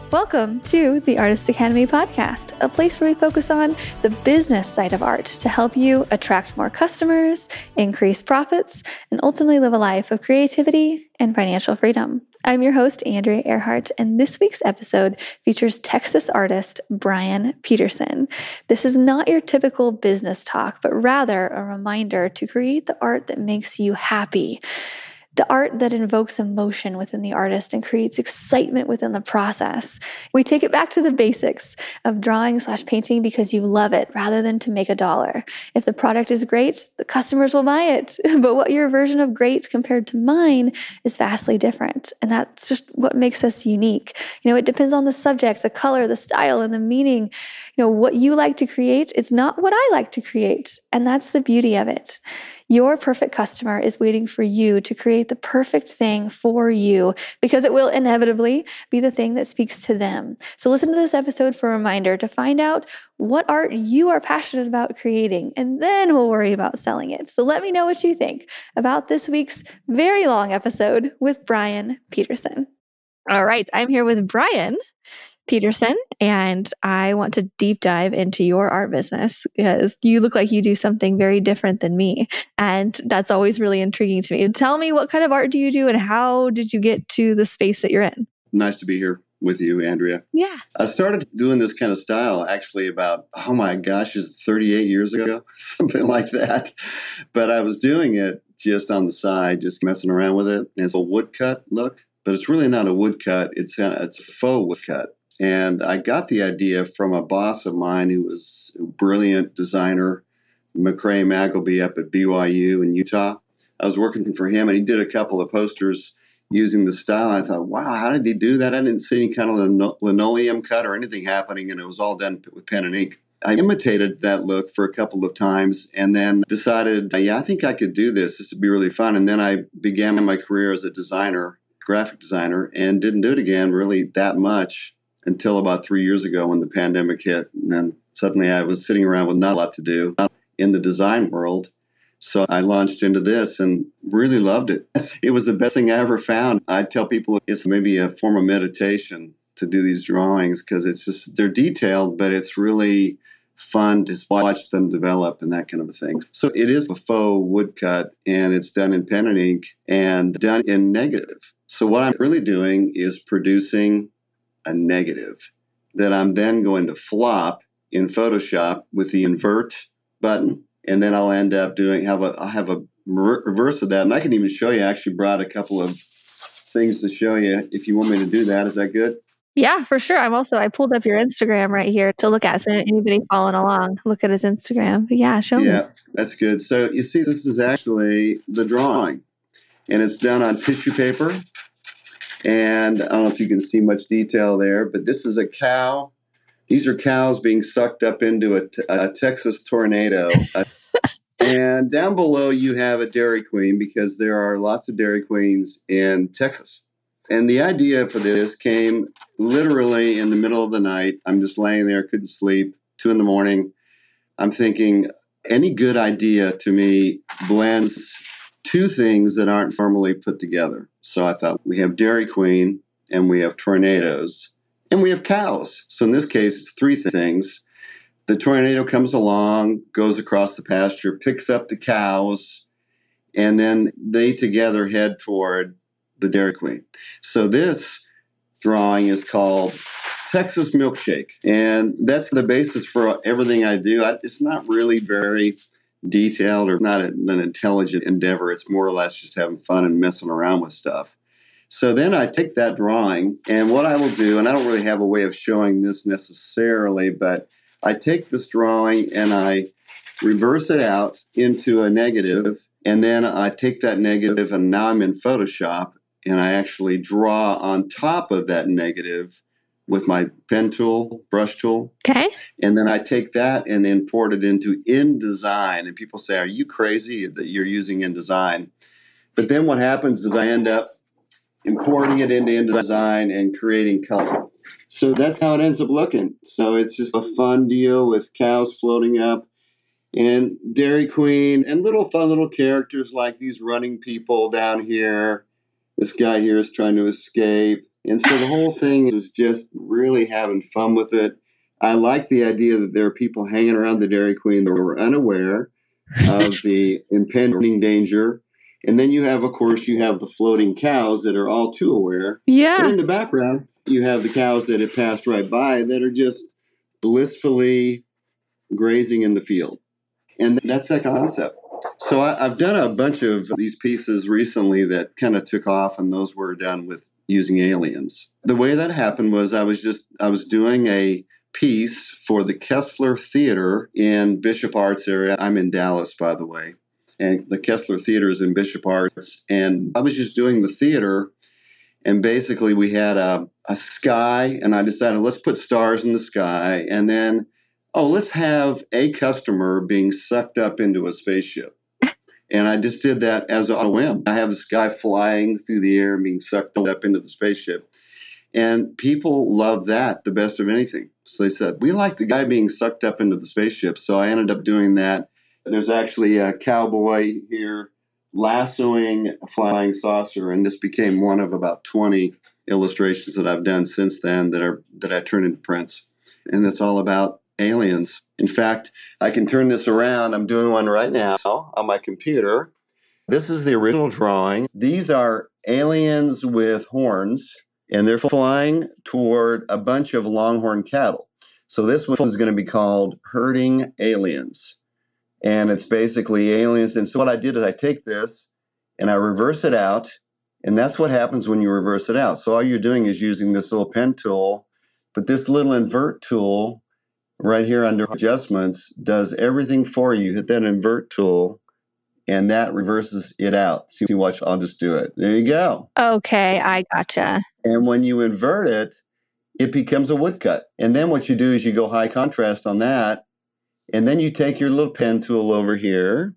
Welcome to the Artist Academy podcast, a place where we focus on the business side of art to help you attract more customers, increase profits, and ultimately live a life of creativity and financial freedom. I'm your host, Andrea Earhart, and this week's episode features Texas artist Brian Peterson. This is not your typical business talk, but rather a reminder to create the art that makes you happy. The art that invokes emotion within the artist and creates excitement within the process. We take it back to the basics of drawing/painting because you love it rather than to make a dollar. If the product is great, the customers will buy it. But what your version of great compared to mine is vastly different. And that's just what makes us unique. It depends on the subject, the color, the style, and the meaning. What you like to create is not what I like to create. And that's the beauty of it. Your perfect customer is waiting for you to create the perfect thing for you because it will inevitably be the thing that speaks to them. So listen to this episode for a reminder to find out what art you are passionate about creating, and then we'll worry about selling it. So let me know what you think about this week's very long episode with Brian Peterson. All right, I'm here with Brian Peterson, and I want to deep dive into your art business because you look like you do something very different than me. And that's always really intriguing to me. Tell me, what kind of art do you do and how did you get to the space that you're in? Nice to be here with you, Andrea. Yeah. I started doing this kind of style actually about, 38 years ago, something like that. But I was doing it just on the side, just messing around with it. And it's a woodcut look, but it's really not a woodcut. It's a faux woodcut. And I got the idea from a boss of mine who was a brilliant designer, McCray Magleby up at BYU in Utah. I was working for him, and he did a couple of posters using the style. I thought, wow, how did he do that? I didn't see any kind of linoleum cut or anything happening, and it was all done with pen and ink. I imitated that look for a couple of times and then decided, I think I could do this. This would be really fun. And then I began my career as a designer, graphic designer, and didn't do it again really that much until about 3 years ago when the pandemic hit. And then suddenly I was sitting around with not a lot to do in the design world. So I launched into this and really loved it. It was the best thing I ever found. I tell people it's maybe a form of meditation to do these drawings because it's just, they're detailed, but it's really fun to watch them develop and that kind of a thing. So it is a faux woodcut, and it's done in pen and ink and done in negative. So what I'm really doing is producing a negative that I'm then going to flop in Photoshop with the invert button. And then I'll end up I'll have a reverse of that. And I can even show you, I actually brought a couple of things to show you if you want me to do that. Is that good? Yeah, for sure. I pulled up your Instagram right here to look at. So anybody following along, look at his Instagram. But yeah, show me. Yeah, that's good. So you see, this is actually the drawing, and it's done on tissue paper. And I don't know if you can see much detail there, but this is a cow. These are cows being sucked up into a Texas tornado. And down below, you have a Dairy Queen because there are lots of Dairy Queens in Texas. And the idea for this came literally in the middle of the night. I'm just laying there, couldn't sleep, 2 a.m. I'm thinking any good idea to me blends two things that aren't normally put together. So I thought, we have Dairy Queen and we have tornadoes and we have cows. So in this case, it's 3 things. The tornado comes along, goes across the pasture, picks up the cows, and then they together head toward the Dairy Queen. So this drawing is called Texas Milkshake. And that's the basis for everything I do. It's not really very detailed or not an intelligent endeavor. It's more or less just having fun and messing around with stuff. So then I take that drawing, and what I will do, and I don't really have a way of showing this necessarily, but I take this drawing and I reverse it out into a negative, and then I take that negative, and now I'm in Photoshop, and I actually draw on top of that negative with my pen tool, brush tool. Okay. And then I take that and import it into InDesign. And people say, are you crazy that you're using InDesign? But then what happens is I end up importing it into InDesign and creating color. So that's how it ends up looking. So it's just a fun deal with cows floating up and Dairy Queen and fun little characters like these running people down here. This guy here is trying to escape. And so the whole thing is just really having fun with it. I like the idea that there are people hanging around the Dairy Queen that were unaware of the impending danger. And then you have the floating cows that are all too aware. Yeah. And in the background, you have the cows that have passed right by that are just blissfully grazing in the field. And that's that concept. So I've done a bunch of these pieces recently that kind of took off, and those were done with using aliens. The way that happened was I was doing a piece for the Kessler Theater in Bishop Arts area. I'm in Dallas, by the way. And the Kessler Theater is in Bishop Arts. And I was just doing the theater. And basically we had a sky, and I decided, let's put stars in the sky. And then, let's have a customer being sucked up into a spaceship. And I just did that as a whim. I have this guy flying through the air and being sucked up into the spaceship. And people love that the best of anything. So they said, we like the guy being sucked up into the spaceship. So I ended up doing that. There's actually a cowboy here lassoing a flying saucer. And this became one of about 20 illustrations that I've done since then that I turned into prints. And it's all about aliens. In fact, I can turn this around. I'm doing one right now on my computer. This is the original drawing. These are aliens with horns, and they're flying toward a bunch of longhorn cattle. So this one is going to be called Herding Aliens. And it's basically aliens. And so what I did is I take this and I reverse it out. And that's what happens when you reverse it out. So all you're doing is using this little pen tool, but this little invert tool right here under adjustments does everything for you. Hit that invert tool and that reverses it out. So you watch, I'll just do it. There you go. Okay, I gotcha. And when you invert it, it becomes a woodcut. And then what you do is you go high contrast on that. And then you take your little pen tool over here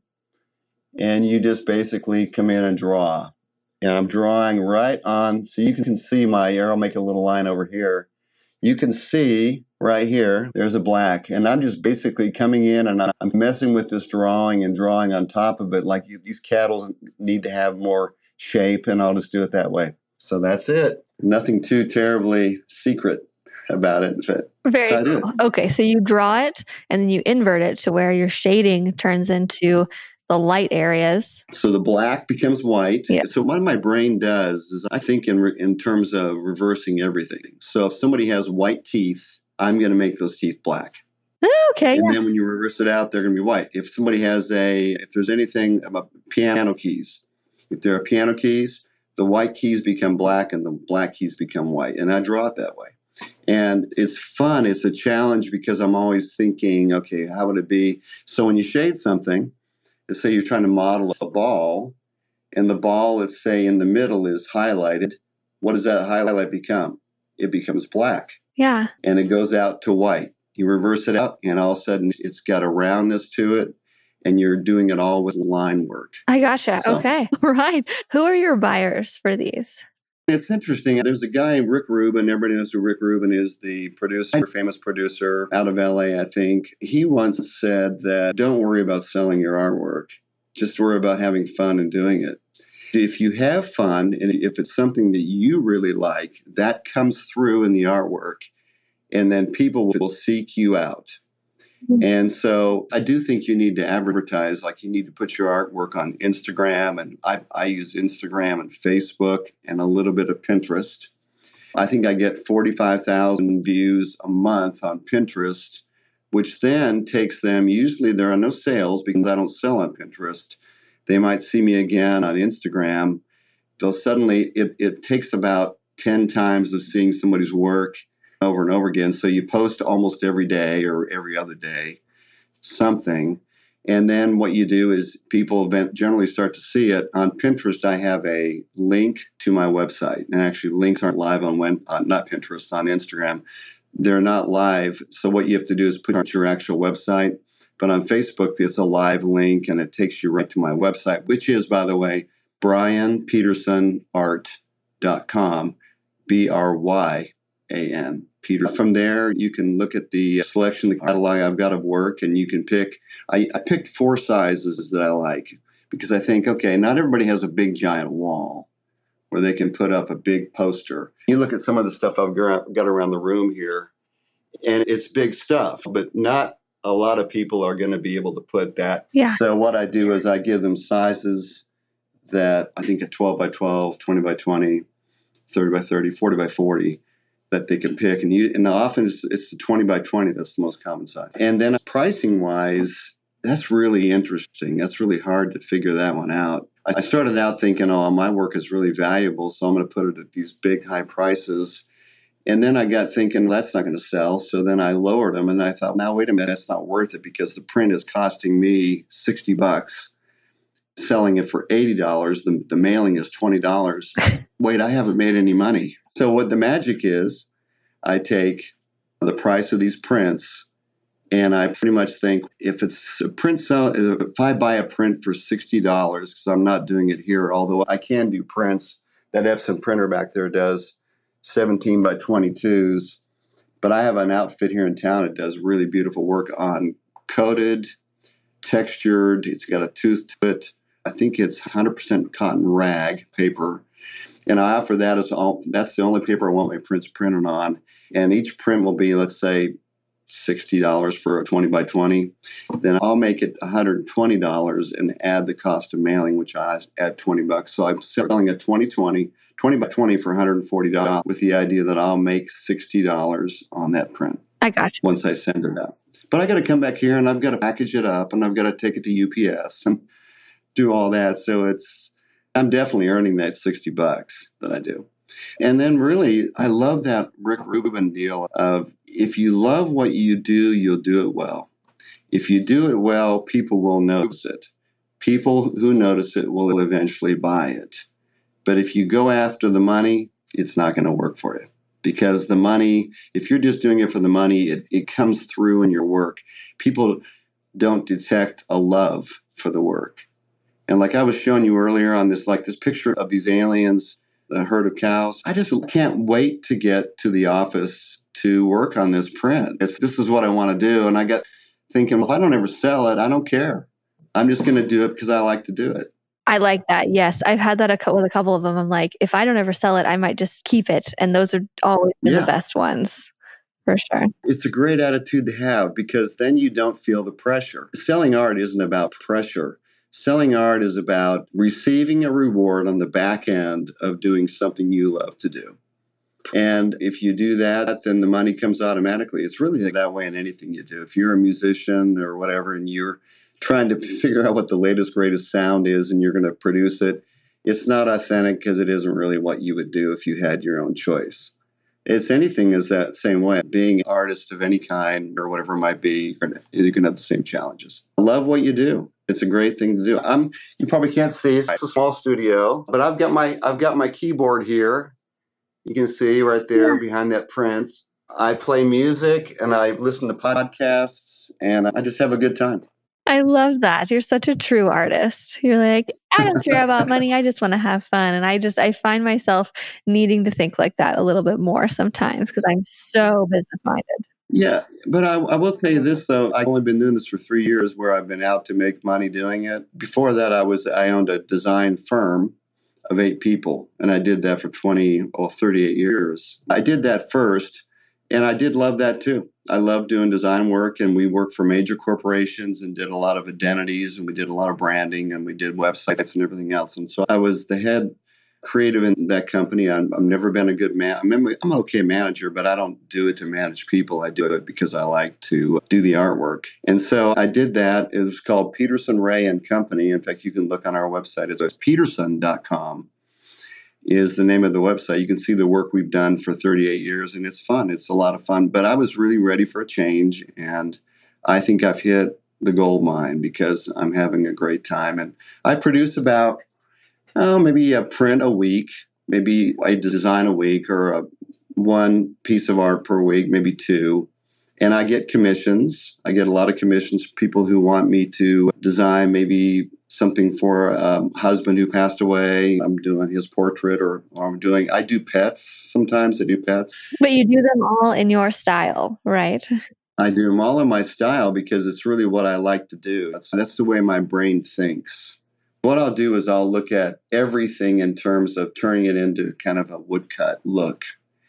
and you just basically come in and draw. And I'm drawing right on, so you can see my arrow make a little line over here. You can see right here, there's a black. And I'm just basically coming in and I'm messing with this drawing and drawing on top of it. Like these cattle need to have more shape, and I'll just do it that way. So that's it. Nothing too terribly secret about it. Very cool. Okay, so you draw it and then you invert it to where your shading turns into the light areas. So the black becomes white. Yeah. So what my brain does is I think in terms of reversing everything. So if somebody has white teeth, I'm going to make those teeth black. Okay. And then when you reverse it out, they're going to be white. If somebody has if there's anything about piano keys, if there are piano keys, the white keys become black and the black keys become white. And I draw it that way. And it's fun. It's a challenge because I'm always thinking, okay, how would it be? So when you shade something, let's say you're trying to model a ball, and the ball, let's say in the middle is highlighted. What does that highlight become? It becomes black. Yeah. And it goes out to white. You reverse it out, and all of a sudden it's got a roundness to it, and you're doing it all with line work. I gotcha. So, okay. Right. Who are your buyers for these? It's interesting. There's a guy, Rick Rubin. Everybody knows who Rick Rubin is, the producer, famous producer out of LA, I think. He once said that don't worry about selling your artwork. Just worry about having fun and doing it. If you have fun, and if it's something that you really like, that comes through in the artwork, and then people will seek you out. And so I do think you need to advertise, like you need to put your artwork on Instagram. And I use Instagram and Facebook and a little bit of Pinterest. I think I get 45,000 views a month on Pinterest, which then takes them, usually there are no sales because I don't sell on Pinterest. They might see me again on Instagram. They'll suddenly, it takes about 10 times of seeing somebody's work over and over again. So you post almost every day or every other day something. And then what you do is people generally start to see it. On Pinterest, I have a link to my website. And actually, links aren't live on not Pinterest, on Instagram. They're not live. So what you have to do is put your actual website. But on Facebook, it's a live link, and it takes you right to my website, which is, by the way, BryanPetersonArt.com, BRYAN. Peter. From there, you can look at the selection, the catalog I've got of work, and you can pick. I picked 4 sizes that I like because I think, okay, not everybody has a big giant wall. where they can put up a big poster. You look at some of the stuff I've got around the room here, and it's big stuff, but not a lot of people are going to be able to put that. Yeah. So what I do is I give them sizes that I think a 12 by 12, 20 by 20, 30 by 30, 40 by 40 that they can pick. And often it's the 20 by 20 that's the most common size. And then pricing wise, that's really interesting. That's really hard to figure that one out. I started out thinking, oh, my work is really valuable, so I'm going to put it at these big high prices. And then I got thinking, that's not going to sell. So then I lowered them, and I thought, now wait a minute, that's not worth it because the print is costing me $60. Selling it for $80, the mailing is $20. Wait, I haven't made any money. So what the magic is, I take the price of these prints, and I pretty much think if it's a print sell, if I buy a print for $60, because I'm not doing it here, although I can do prints. That Epson printer back there does 17 by 22s, but I have an outfit here in town that does really beautiful work on coated, textured. It's got a tooth to it. I think it's 100% cotton rag paper. And I offer that that's the only paper I want my prints printed on. And each print will be, let's say, $60 for a 20 by 20. Then I'll make it $120 and add the cost of mailing, which I add $20. So I'm selling a 20 by 20 for $140 with the idea that I'll make $60 on that print. I got you. Once I send it out. But I got to come back here and I've got to package it up and I've got to take it to UPS and do all that. So I'm definitely earning that $60 that I do. And then really, I love that Rick Rubin deal of if you love what you do, you'll do it well. If you do it well, people will notice it. People who notice it will eventually buy it. But if you go after the money, it's not going to work for you. Because the money, if you're just doing it for the money, it comes through in your work. People don't detect a love for the work. And like I was showing you earlier on this picture of these aliens, the herd of cows, I just can't wait to get to the office to work on this print. This is what I want to do. And I got thinking, well, if I don't ever sell it, I don't care. I'm just going to do it because I like to do it. I like that. Yes. I've had that with a couple of them. I'm like, if I don't ever sell it, I might just keep it. And those are always the best ones. For sure. It's a great attitude to have because then you don't feel the pressure. Selling art isn't about pressure. Selling art is about receiving a reward on the back end of doing something you love to do. And if you do that, then the money comes automatically. It's really that way in anything you do. If you're a musician or whatever and you're trying to figure out what the latest, greatest sound is and you're going to produce it, it's not authentic because it isn't really what you would do if you had your own choice. It's anything is that same way. Being an artist of any kind or whatever it might be, you're going to have the same challenges. Love what you do. It's a great thing to do. You probably can't see it's a small studio, but I've got my keyboard here. You can see right there behind that print. I play music and I listen to podcasts and I just have a good time. I love that. You're such a true artist. You're like, I don't care about money. I just want to have fun. And I find myself needing to think like that a little bit more sometimes because I'm so business minded. Yeah, but I will tell you this, though. I've only been doing this for 3 years where I've been out to make money doing it. Before that, I owned a design firm of 8 people, and I did that for 38 years. I did that first, and I did love that too. I love doing design work, and we worked for major corporations and did a lot of identities, and we did a lot of branding, and we did websites and everything else. And so I was the head creative in that company. I've never been a good man. I'm an okay manager, but I don't do it to manage people. I do it because I like to do the artwork. And so I did that. It was called Peterson Ray and Company. In fact, you can look on our website. It's peterson.com is the name of the website. You can see the work we've done for 38 years, and it's fun. It's a lot of fun. But I was really ready for a change, and I think I've hit the gold mine because I'm having a great time. And I produce about maybe a print a week, maybe a design a week, or one piece of art per week, maybe 2. And I get commissions. I get a lot of commissions from people who want me to design maybe something for a husband who passed away. I'm doing his portrait, or I do pets. Sometimes I do pets. But you do them all in your style, right? I do them all in my style because it's really what I like to do. That's the way my brain thinks. What I'll do is I'll look at everything in terms of turning it into kind of a woodcut look.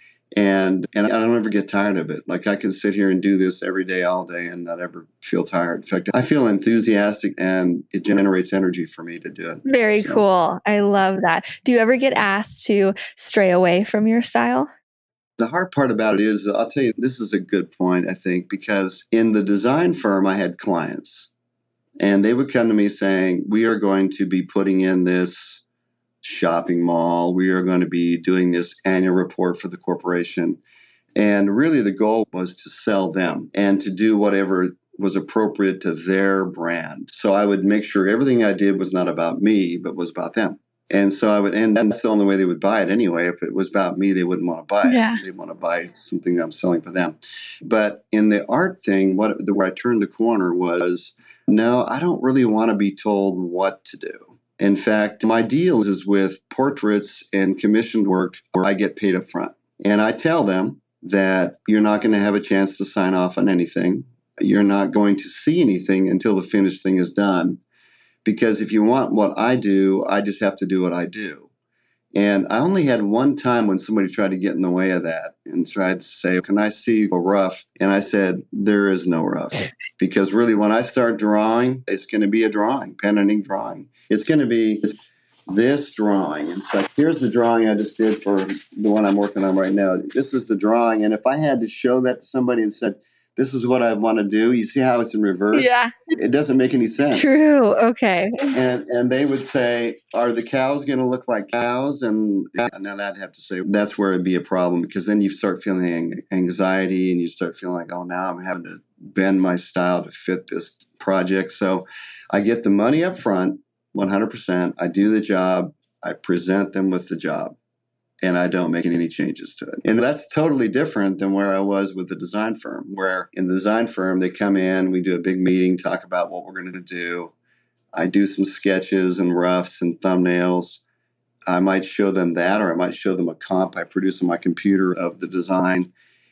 And I don't ever get tired of it. Like I can sit here and do this every day, all day, and not ever feel tired. In fact, I feel enthusiastic, and it generates energy for me to do it. Very cool. I love that. Do you ever get asked to stray away from your style? The hard part about it is, I'll tell you, this is a good point, I think, because in the design firm, I had clients, and they would come to me saying, we are going to be putting in this shopping mall. We are going to be doing this annual report for the corporation. And really the goal was to sell them and to do whatever was appropriate to their brand. So I would make sure everything I did was not about me, but was about them. And so I would, and that's the only way they would buy it anyway. If it was about me, they wouldn't want to buy it. They'd want to buy something that I'm selling for them. But in the art thing, where I turned the corner was, no, I don't really want to be told what to do. In fact, my deal is with portraits and commissioned work where I get paid up front. And I tell them that you're not going to have a chance to sign off on anything. You're not going to see anything until the finished thing is done. Because if you want what I do, I just have to do what I do. And I only had one time when somebody tried to get in the way of that and tried to say, can I see a rough? And I said, there is no rough. Because really, when I start drawing, it's going to be a drawing, pen and ink drawing. It's going to be this drawing. In fact, here's the drawing I just did for the one I'm working on right now. This is the drawing. And if I had to show that to somebody and said, this is what I want to do, you see how it's in reverse? Yeah. It doesn't make any sense. True. Okay. And they would say, are the cows going to look like cows? And then I'd have to say, that's where it'd be a problem, because then you start feeling anxiety and you start feeling like, oh, now I'm having to bend my style to fit this project. So I get the money up front, 100%. I do the job. I present them with the job. And I don't make any changes to it. And that's totally different than where I was with the design firm, where in the design firm, they come in, we do a big meeting, talk about what we're going to do. I do some sketches and roughs and thumbnails. I might show them that, or I might show them a comp I produce on my computer of the design.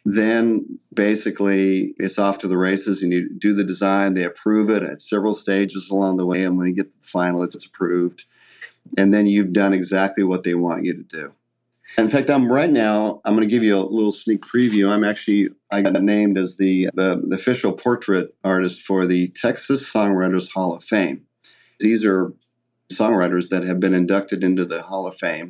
Then basically it's off to the races, and you do the design, they approve it at several stages along the way. And when you get to the final, it's approved. And then you've done exactly what they want you to do. In fact, I'm going to give you a little sneak preview. I got named as the official portrait artist for the Texas Songwriters Hall of Fame. These are songwriters that have been inducted into the Hall of Fame,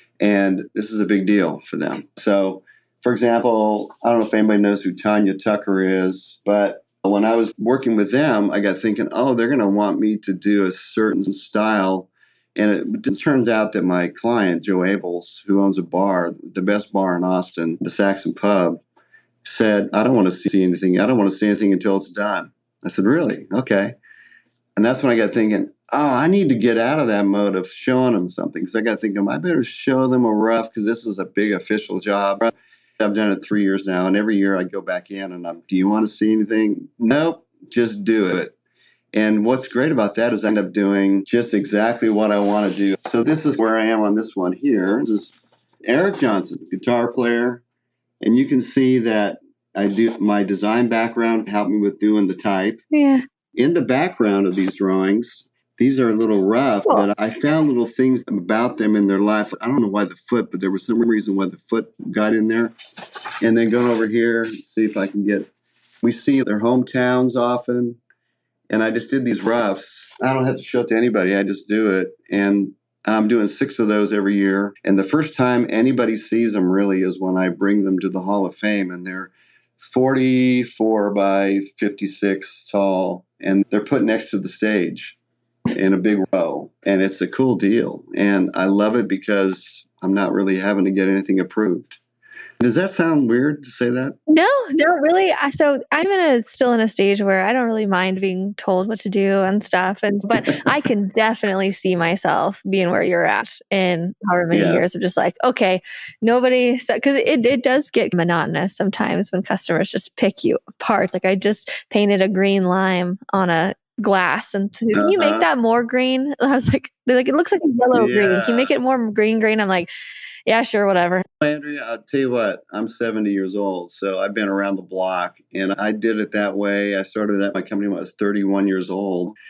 and this is a big deal for them. So, for example, I don't know if anybody knows who Tanya Tucker is, but when I was working with them, I got thinking, oh, they're going to want me to do a certain style. And it turns out that my client, Joe Abels, who owns a bar, the best bar in Austin, the Saxon Pub, said, I don't want to see anything. I don't want to see anything until it's done. I said, really? Okay. And that's when I got thinking, oh, I need to get out of that mode of showing them something. Because I got thinking, I better show them a rough, because this is a big official job. I've done it 3 years now. And every year I go back in and do you want to see anything? Nope, just do it. And what's great about that is I end up doing just exactly what I want to do. So this is where I am on this one here. This is Eric Johnson, guitar player. And you can see that I do my design background helped me with doing the type. Yeah. In the background of these drawings, these are a little rough, but I found little things about them in their life. I don't know why the foot, but there was some reason why the foot got in there. And then going over here, see if I can we see their hometowns often. And I just did these roughs. I don't have to show it to anybody. I just do it. And I'm doing 6 of those every year. And the first time anybody sees them really is when I bring them to the Hall of Fame. And they're 44 by 56 tall. And they're put next to the stage in a big row. And it's a cool deal. And I love it because I'm not really having to get anything approved. Does that sound weird to say that? No, really. So I'm still in a stage where I don't really mind being told what to do and stuff. But I can definitely see myself being where you're at in however many years of just like, okay, nobody, because it does get monotonous sometimes when customers just pick you apart. Like I just painted a green lime on a glass, and can you make that more green? I was like, they're like, it looks like a yellow green. Can you make it more green? I'm like, yeah, sure, whatever. Andrea, I'll tell you what, I'm 70 years old, so I've been around the block, and I did it that way. I started at my company when I was 31 years old.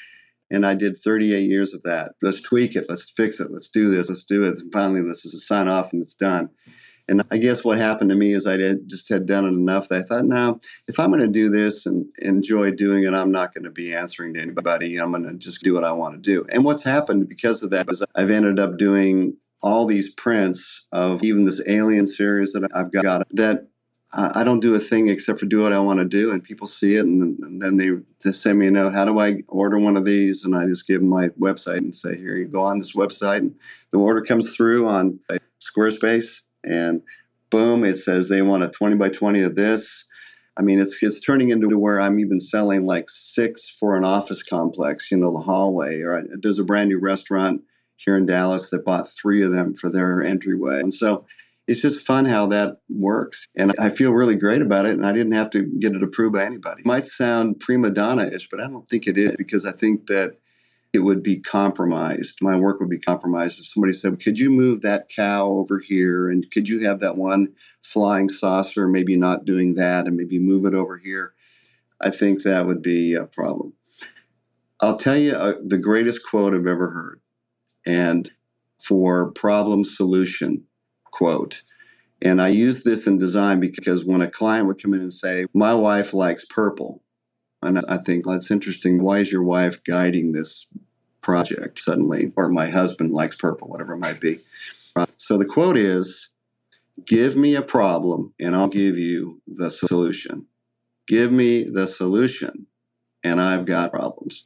And I did 38 years of that. Let's tweak it. Let's fix it. Let's do this. Let's do it. And finally, this is a sign off and it's done. And I guess what happened to me is I just had done it enough that I thought, no, if I'm going to do this and enjoy doing it, I'm not going to be answering to anybody. I'm going to just do what I want to do. And what's happened because of that is I've ended up doing all these prints of even this Alien series that I've got that I don't do a thing except for do what I want to do, and people see it, and then they just send me a note. How do I order one of these? And I just give them my website and say, here, you go on this website, and the order comes through on Squarespace, and boom, it says they want a 20 by 20 of this. I mean, it's turning into where I'm even selling like 6 for an office complex, the hallway. Or there's a brand new restaurant here in Dallas that bought 3 of them for their entryway, and so it's just fun how that works. And I feel really great about it. And I didn't have to get it approved by anybody. It might sound prima donna-ish, but I don't think it is, because I think that it would be compromised. My work would be compromised if somebody said, could you move that cow over here? And could you have that one flying saucer, maybe not doing that, and maybe move it over here? I think that would be a problem. I'll tell you the greatest quote I've ever heard. And for problem solution, quote. And I use this in design because when a client would come in and say, my wife likes purple. And I think, well, that's interesting. Why is your wife guiding this project suddenly? Or my husband likes purple, whatever it might be. So the quote is, give me a problem and I'll give you the solution. Give me the solution and I've got problems.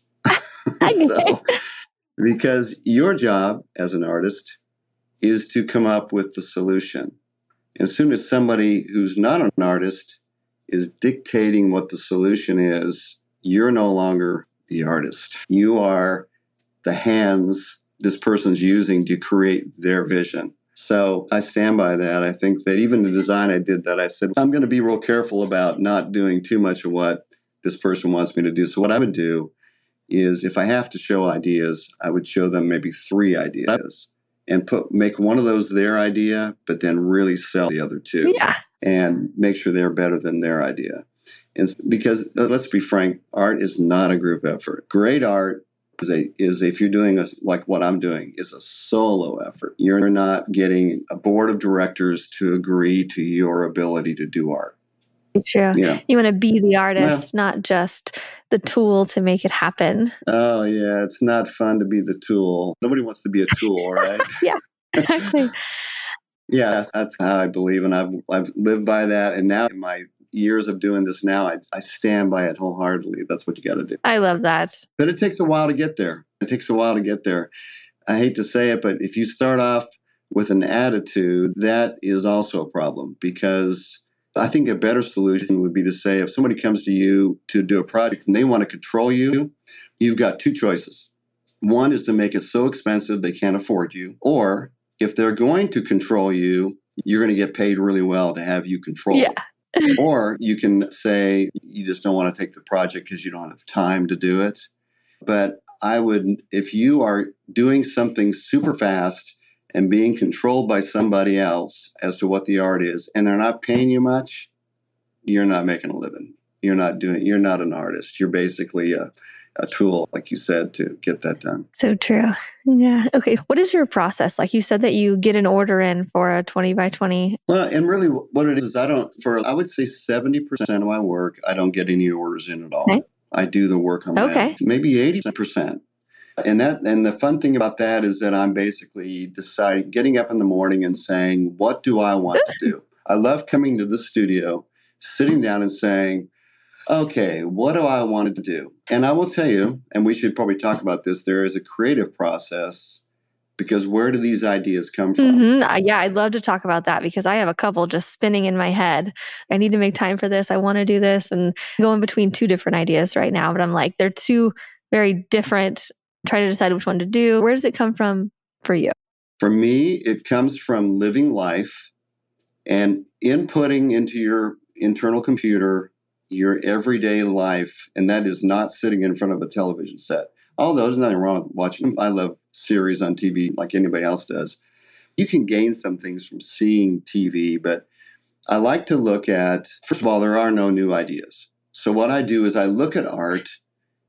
So, because your job as an artist is to come up with the solution. And as soon as somebody who's not an artist is dictating what the solution is, you're no longer the artist. You are the hands this person's using to create their vision. So I stand by that. I think that even the design I did that, I said, I'm going to be real careful about not doing too much of what this person wants me to do. So what I would do is if I have to show ideas, I would show them maybe 3 ideas. And make one of those their idea, but then really sell the other 2. Yeah. And make sure they're better than their idea. And because let's be frank, art is not a group effort. Great art is if you're doing like what I'm doing, is a solo effort. You're not getting a board of directors to agree to your ability to do art. True. Yeah. You want to be the artist, not just the tool to make it happen. Oh, yeah. It's not fun to be the tool. Nobody wants to be a tool, right? Yeah, exactly. Yeah, that's how I believe. And I've lived by that. And now in my years of doing this now, I stand by it wholeheartedly. That's what you got to do. I love that. But it takes a while to get there. I hate to say it, but if you start off with an attitude, that is also a problem, because I think a better solution would be to say, if somebody comes to you to do a project and they want to control you, you've got 2 choices. One is to make it so expensive they can't afford you. Or if they're going to control you, you're going to get paid really well to have you control. Yeah. Or you can say you just don't want to take the project because you don't have time to do it. But I would, if you are doing something super fast and being controlled by somebody else as to what the art is, and they're not paying you much, you're not making a living. You're not an artist. You're basically a tool, like you said, to get that done. So true. Yeah. Okay. What is your process? Like you said that you get an order in for a 20 by 20. Well, and really what it is, I would say 70% of my work, I don't get any orders in at all. Okay. I do the work on that. Maybe 80%. And the fun thing about that is that I'm basically getting up in the morning and saying, what do I want to do? I love coming to the studio, sitting down and saying, okay, what do I want to do? And I will tell you, and we should probably talk about this, there is a creative process, because where do these ideas come from? Mm-hmm. Yeah, I'd love to talk about that, because I have a couple just spinning in my head. I need to make time for this. I want to do this, and going between 2 different ideas right now. But I'm like, they're 2 very different. Try to decide which one to do. Where does it come from for you? For me, it comes from living life and inputting into your internal computer your everyday life. And that is not sitting in front of a television set. Although there's nothing wrong with watching them. I love series on TV like anybody else does. You can gain some things from seeing TV, but I like to look at, first of all, there are no new ideas. So what I do is I look at art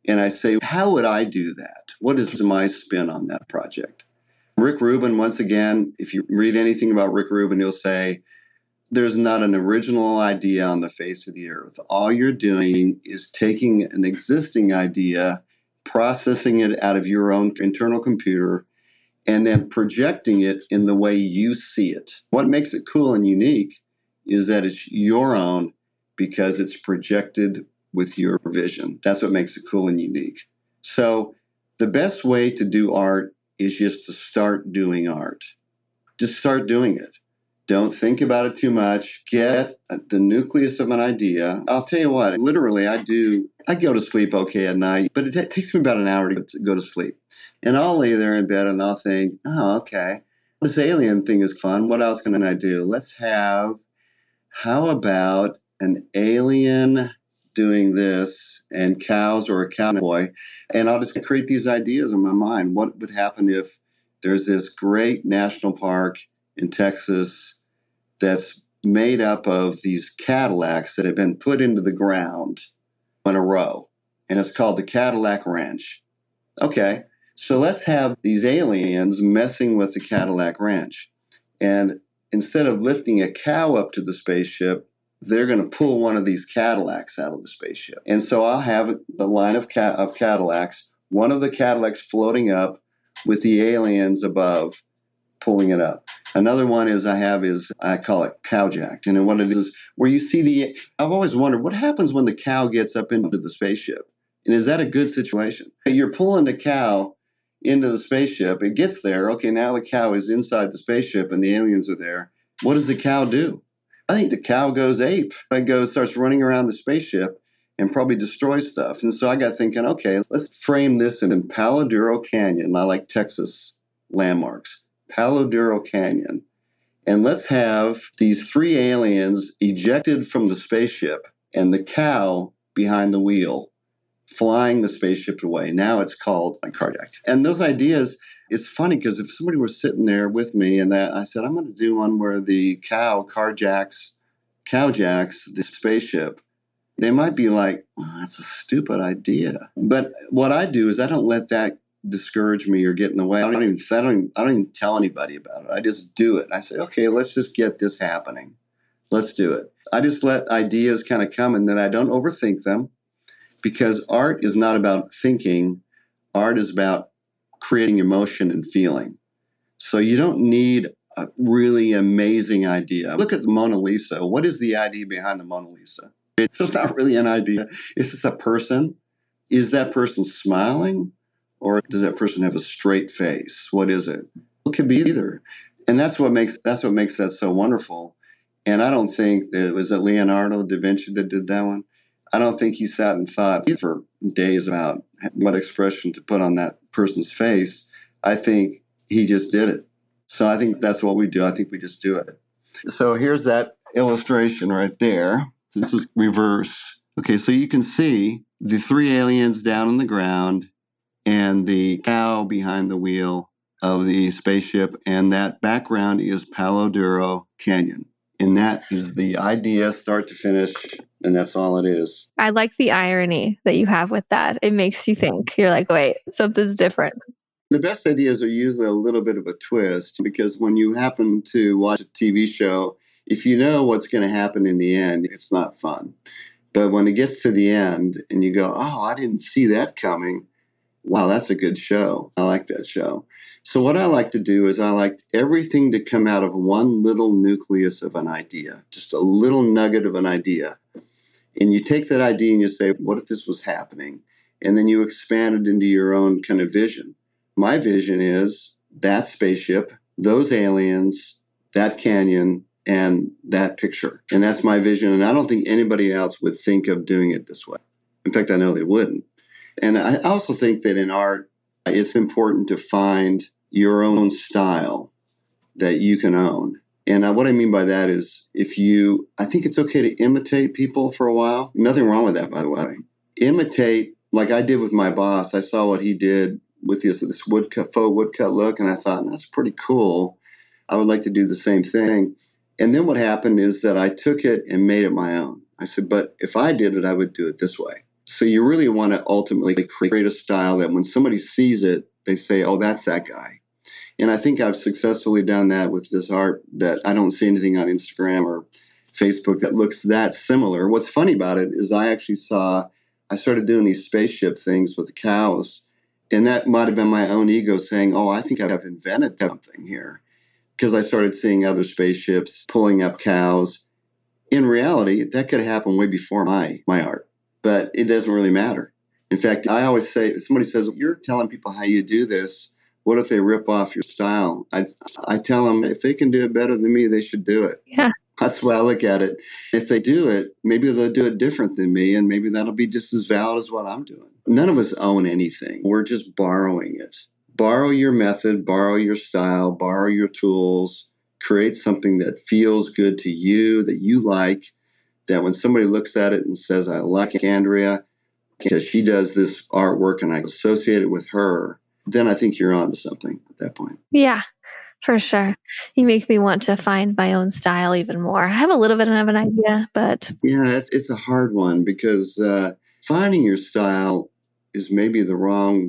And I say, how would I do that? What is my spin on that project? Rick Rubin, once again, if you read anything about Rick Rubin, he'll say, there's not an original idea on the face of the earth. All you're doing is taking an existing idea, processing it out of your own internal computer, and then projecting it in the way you see it. What makes it cool and unique is that it's your own because it's projected with your vision. That's what makes it cool and unique. So the best way to do art is just to start doing art. Just start doing it. Don't think about it too much. Get the nucleus of an idea. I'll tell you what, literally, I go to sleep okay at night, but it takes me about an hour to go to sleep. And I'll lay there in bed and I'll think, oh, okay, this alien thing is fun. What else can I do? How about an alien doing this and cows or a cowboy? And I'll just create these ideas in my mind. What would happen if there's this great national park in Texas that's made up of these Cadillacs that have been put into the ground in a row, and it's called the Cadillac Ranch. Okay, so let's have these aliens messing with the Cadillac Ranch. And instead of lifting a cow up to the spaceship, they're going to pull one of these Cadillacs out of the spaceship. And so I'll have the line of Cadillacs, one of the Cadillacs floating up with the aliens above pulling it up. Another one I call it cowjacked. And what it is, where you see I've always wondered what happens when the cow gets up into the spaceship. And is that a good situation? You're pulling the cow into the spaceship. It gets there. Okay, now the cow is inside the spaceship and the aliens are there. What does the cow do? I think the cow goes ape. It starts running around the spaceship and probably destroys stuff. And so I got thinking, okay, let's frame this in Palo Duro Canyon. I like Texas landmarks. Palo Duro Canyon. And let's have these three aliens ejected from the spaceship and the cow behind the wheel flying the spaceship away. Now it's called a carjack. And those ideas, it's funny because if somebody were sitting there with me and that I said, I'm going to do one where the cow cowjacks the spaceship, they might be like, oh, that's a stupid idea. But what I do is I don't let that discourage me or get in the way. I don't even tell anybody about it. I just do it. I say, okay, let's just get this happening. Let's do it. I just let ideas kind of come and then I don't overthink them because art is not about thinking. Art is about creating emotion and feeling. So you don't need a really amazing idea. Look at the Mona Lisa. What is the idea behind the Mona Lisa? It's not really an idea. Is this a person? Is that person smiling? Or does that person have a straight face? What is it? It could be either. And that's what makes that so wonderful. And I don't think that was it Leonardo da Vinci that did that one. I don't think he sat and thought for days about what expression to put on that person's face. I think he just did it. So I think that's what we do. I think we just do it. So here's that illustration right there. This is reverse. Okay, so you can see the three aliens down on the ground and the cow behind the wheel of the spaceship, and that background is Palo Duro Canyon. And that is the idea, start to finish, and that's all it is. I like the irony that you have with that. It makes you think. You're like, wait, something's different. The best ideas are usually a little bit of a twist because when you happen to watch a TV show, if you know what's going to happen in the end, it's not fun. But when it gets to the end and you go, oh, I didn't see that coming. Wow, that's a good show. I like that show. So what I like to do is I like everything to come out of one little nucleus of an idea, just a little nugget of an idea. And you take that idea and you say, what if this was happening? And then you expand it into your own kind of vision. My vision is that spaceship, those aliens, that canyon, and that picture. And that's my vision. And I don't think anybody else would think of doing it this way. In fact, I know they wouldn't. And I also think that in art, it's important to find your own style that you can own. And what I mean by that is I think it's okay to imitate people for a while. Nothing wrong with that, by the way. Imitate, like I did with my boss. I saw what he did with this faux woodcut look, and I thought, that's pretty cool. I would like to do the same thing. And then what happened is that I took it and made it my own. I said, but if I did it, I would do it this way. So you really want to ultimately create a style that when somebody sees it, they say, oh, that's that guy. And I think I've successfully done that with this art that I don't see anything on Instagram or Facebook that looks that similar. What's funny about it is I started doing these spaceship things with the cows. And that might have been my own ego saying, oh, I think I've invented something here. Because I started seeing other spaceships pulling up cows. In reality, that could have happened way before my art, but it doesn't really matter. In fact, I always say, if somebody says, you're telling people how you do this, what if they rip off your style? I tell them, if they can do it better than me, they should do it. Yeah. That's the way I look at it. If they do it, maybe they'll do it different than me, and maybe that'll be just as valid as what I'm doing. None of us own anything. We're just borrowing it. Borrow your method, borrow your style, borrow your tools, create something that feels good to you, that you like, that when somebody looks at it and says, I like Andrea because she does this artwork and I associate it with her, then I think you're on to something at that point. Yeah, for sure. You make me want to find my own style even more. I have a little bit of an idea, but... Yeah, it's a hard one because finding your style is maybe the wrong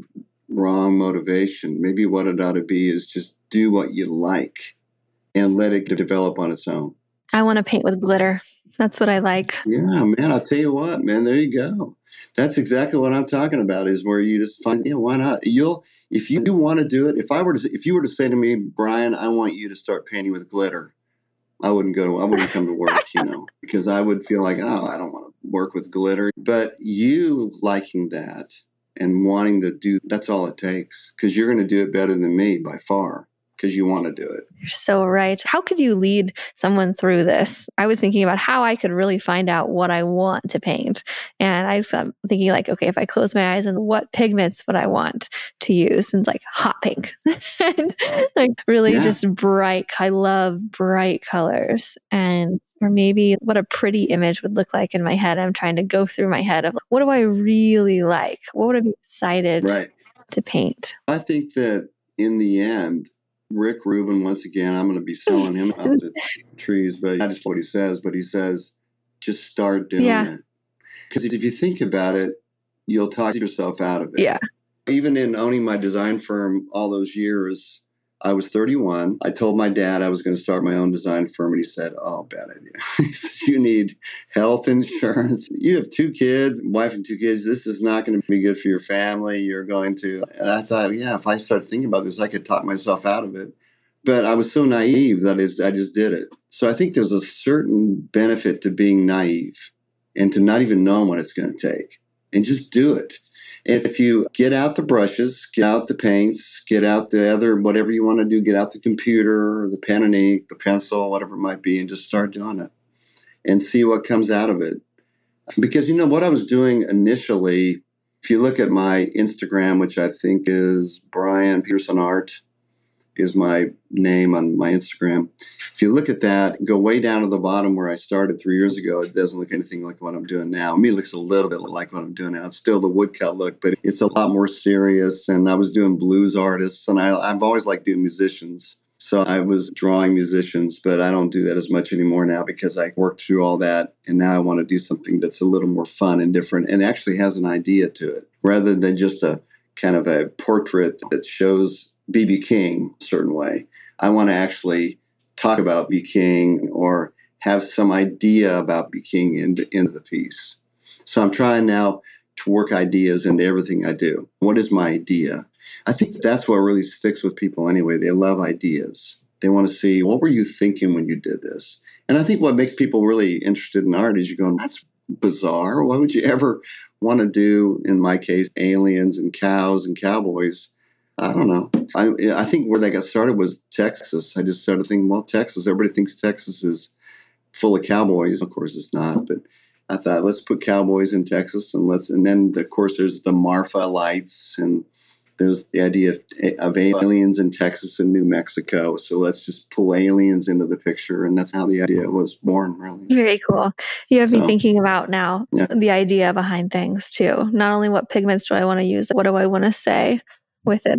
motivation. Maybe what it ought to be is just do what you like and let it develop on its own. I want to paint with glitter. That's what I like. Yeah, man, I'll tell you what, man, there you go. That's exactly what I'm talking about, is where you just find, why not? If you want to do it, if you were to say to me, Brian, I want you to start painting with glitter, I wouldn't come to work, because I would feel like, oh, I don't want to work with glitter. But you liking that and wanting to do, that's all it takes, because you're going to do it better than me by far, because you want to do it. You're so right. How could you lead someone through this? I was thinking about how I could really find out what I want to paint. And I was thinking like, okay, if I close my eyes, and what pigments would I want to use? And it's like hot pink and like really just bright. I love bright colors. Or maybe what a pretty image would look like in my head. I'm trying to go through my head of like, what do I really like? What would I be excited to paint? I think that in the end, Rick Rubin, once again, I'm going to be selling him out the trees, but not just what he says, but he says, just start doing it. Because if you think about it, you'll talk yourself out of it. Yeah. Even in owning my design firm all those years, I was 31. I told my dad I was going to start my own design firm, and he said, oh, bad idea. You need health insurance. You have 2 kids, wife and 2 kids. This is not going to be good for your family. You're going to... And I thought, if I start thinking about this, I could talk myself out of it. But I was so naive that I just did it. So I think there's a certain benefit to being naive and to not even know what it's going to take, and just do it. If you get out the brushes, get out the paints, get out the other, whatever you want to do, get out the computer, or the pen and ink, the pencil, whatever it might be, and just start doing it and see what comes out of it. Because, what I was doing initially, if you look at my Instagram, which I think is Brian Peterson Art, is my name on my Instagram. If you look at that, go way down to the bottom where I started 3 years ago, it doesn't look anything like what I'm doing now. I mean, it looks a little bit like what I'm doing now. It's still the woodcut look, but it's a lot more serious. And I was doing blues artists, and I've always liked doing musicians. So I was drawing musicians, but I don't do that as much anymore now because I worked through all that. And now I want to do something that's a little more fun and different and actually has an idea to it, rather than just a kind of a portrait that shows B.B. King a certain way. I want to actually talk about B.B. King or have some idea about B.B. King into the piece. So I'm trying now to work ideas into everything I do. What is my idea? I think that's what really sticks with people anyway. They love ideas. They want to see, what were you thinking when you did this? And I think what makes people really interested in art is you're going, that's bizarre. Why would you ever want to do, in my case, aliens and cows and cowboys? I don't know. I think where they got started was Texas. I just started thinking, well, Texas, everybody thinks Texas is full of cowboys. Of course, it's not. But I thought, let's put cowboys in Texas, and then, of course, there's the Marfa lights, and there's the idea of aliens in Texas and New Mexico. So let's just pull aliens into the picture. And that's how the idea was born, really. Very cool. You have me thinking about now the idea behind things, too. Not only what pigments do I want to use, what do I want to say with it?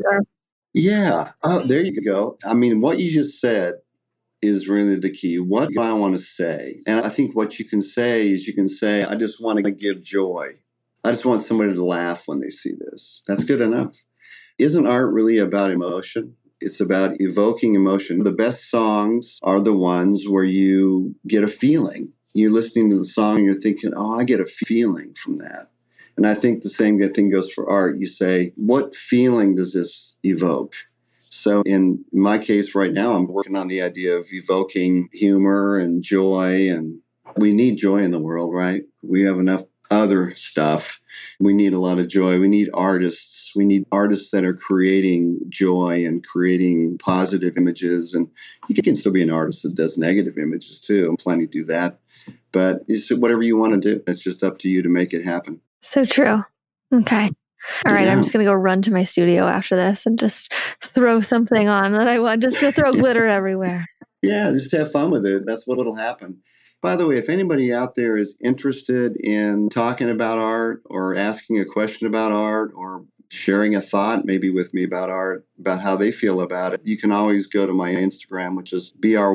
Yeah. Oh, there you go. I mean, what you just said is really the key. What do I want to say? And I think what you can say is I just want to give joy. I just want somebody to laugh when they see this. That's good enough. Isn't art really about emotion? It's about evoking emotion. The best songs are the ones where you get a feeling. You're listening to the song and you're thinking, oh, I get a feeling from that. And I think the same thing goes for art. You say, what feeling does this evoke? So in my case right now, I'm working on the idea of evoking humor and joy. And we need joy in the world, right? We have enough other stuff. We need a lot of joy. We need artists. We need artists that are creating joy and creating positive images. And you can still be an artist that does negative images too. I'm planning to do that. But it's whatever you want to do. It's just up to you to make it happen. So true. Okay. All right. Yeah. I'm just going to go run to my studio after this and just throw something on that I want, just to throw glitter everywhere. Yeah, just have fun with it. That's what'll happen. By the way, if anybody out there is interested in talking about art or asking a question about art or sharing a thought maybe with me about art, about how they feel about it, you can always go to my Instagram, which is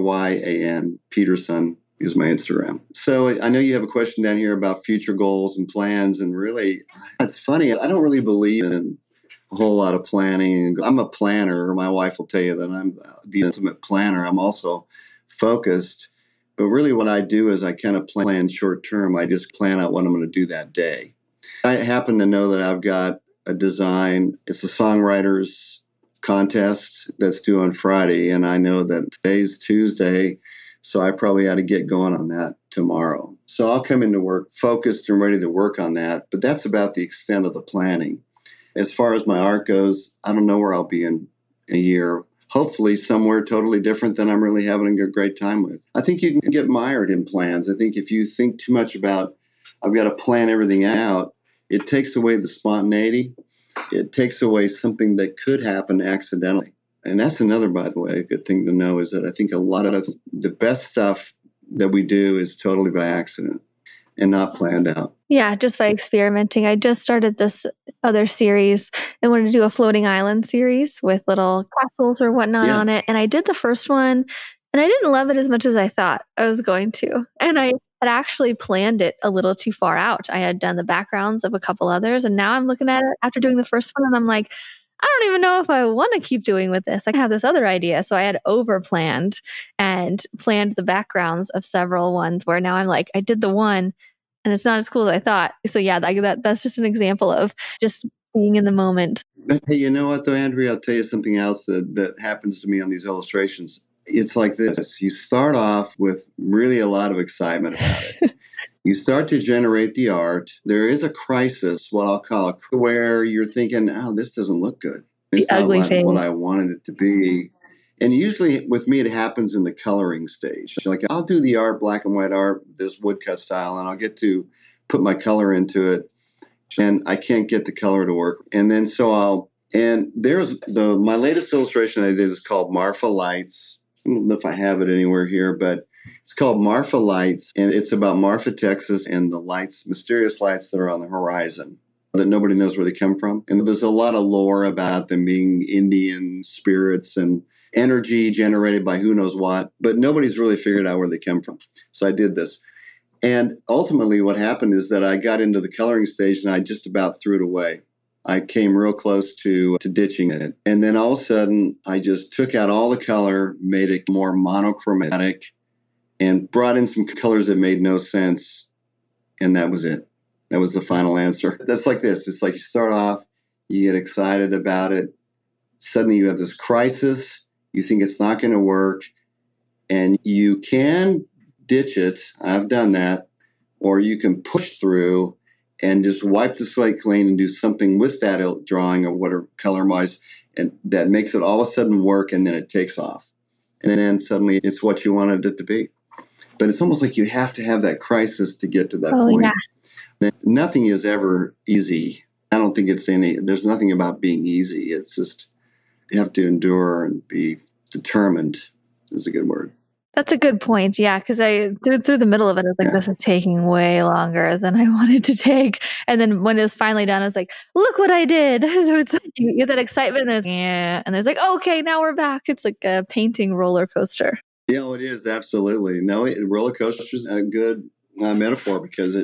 BRYAN Peterson is my Instagram. So I know you have a question down here about future goals and plans. And really, it's funny. I don't really believe in a whole lot of planning. I'm a planner. My wife will tell you that I'm the ultimate planner. I'm also focused. But really what I do is I kind of plan short term. I just plan out what I'm going to do that day. I happen to know that I've got a design. It's a songwriters contest that's due on Friday. And I know that today's Tuesday, so I probably ought to get going on that tomorrow. So I'll come into work focused and ready to work on that. But that's about the extent of the planning. As far as my art goes, I don't know where I'll be in a year. Hopefully somewhere totally different than I'm really having a great time with. I think you can get mired in plans. I think if you think too much about, I've got to plan everything out, it takes away the spontaneity. It takes away something that could happen accidentally. And that's another, by the way, a good thing to know is that I think a lot of the best stuff that we do is totally by accident and not planned out. Yeah, just by experimenting. I just started this other series. I wanted to do a floating island series with little castles or whatnot on it. And I did the first one and I didn't love it as much as I thought I was going to. And I had actually planned it a little too far out. I had done the backgrounds of a couple others. And now I'm looking at it after doing the first one and I'm like, I don't even know if I want to keep doing with this. I have this other idea. So I had over planned and planned the backgrounds of several ones where now I'm like, I did the one and it's not as cool as I thought. So yeah, that's just an example of just being in the moment. Hey, you know what though, Andrea? I'll tell you something else that happens to me on these illustrations. It's like this. You start off with really a lot of excitement about it. You start to generate the art. There is a crisis, what I'll call it, where you're thinking, oh, this doesn't look good. It's The ugly not phase. what I wanted it to be. And usually with me, it happens in the coloring stage. Like I'll do the art, black and white art, this woodcut style, and I'll get to put my color into it. And I can't get the color to work. And then there's my latest illustration I did is called Marfa Lights. I don't know if I have it anywhere here, but it's called Marfa Lights. And it's about Marfa, Texas and the lights, mysterious lights that are on the horizon that nobody knows where they come from. And there's a lot of lore about them being Indian spirits and energy generated by who knows what, but nobody's really figured out where they come from. So I did this. And ultimately what happened is that I got into the coloring stage and I just about threw it away. I came real close to ditching it. And then all of a sudden, I just took out all the color, made it more monochromatic, and brought in some colors that made no sense. And that was it. That was the final answer. That's like this. It's like you start off, you get excited about it. Suddenly you have this crisis. You think it's not going to work. And you can ditch it. I've done that. Or you can push through and just wipe the slate clean and do something with that drawing or whatever color-wise, and that makes it all of a sudden work, and then it takes off. And then suddenly it's what you wanted it to be. But it's almost like you have to have that crisis to get to that point. Yeah. Nothing is ever easy. I don't think there's nothing about being easy. It's just you have to endure and be determined is a good word. That's a good point. Yeah, because I through the middle of it, I was like, this is taking way longer than I wanted to take. And then when it was finally done, I was like, look what I did. So it's like you get that excitement, and there's like, okay, now we're back. It's like a painting roller coaster. Yeah, it is absolutely. No, roller coaster is a good metaphor because